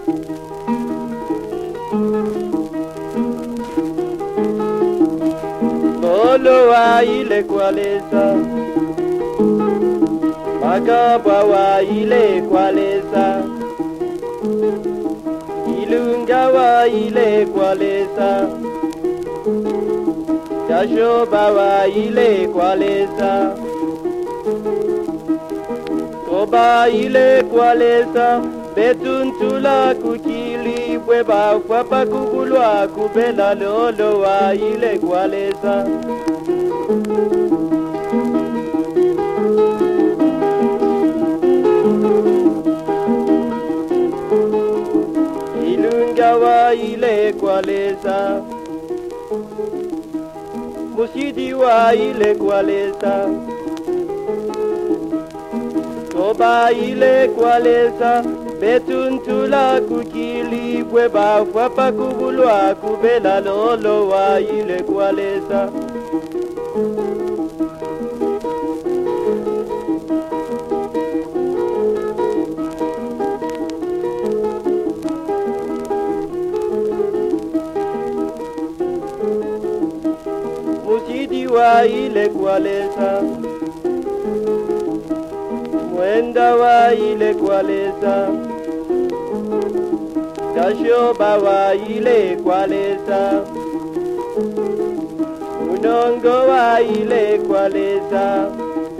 Molo wa ile kwalesa, makabwa wa ile kwalesa, ilunga wa ile kwalesa, kashoba wa ile kwalesa, koba ile kwalesa, betuntula kukili bweba kwapa kubulwa kubela lolo wa ile kwalesa. Ilunga wa ile kwalesa, musidi wa ile kwalesa, koba ile kwalesa, betuntula kukili bweba kwapa kubulwa kubela lolo wa ile kwalesa. Musidi wa ile kwalesa, mwenda wa ile kwalesa, kashoba wa ile kwalesa, unongo wa ile kwalesa,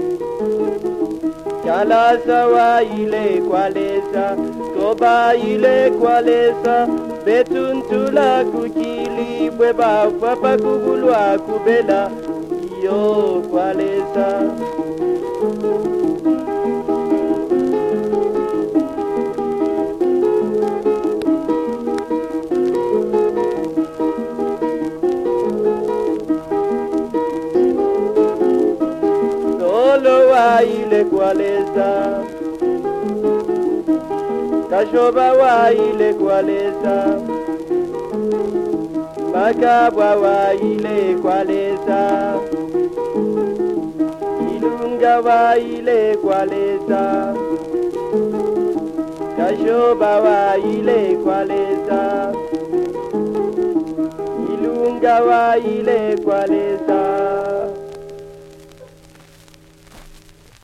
kalasa wa ile kwalesa, koba ile kwalesa, betuntula kukili bweba kwapa kubulwa kubela iyo kwalesa. Solo wa ile kwalesa, kashoba wa ile kwalesa, makabwa wa ile kwalesa, ilunga wa ile kwalesa, kashoba wa ile kwalesa, ilunga wa ile kwalesa.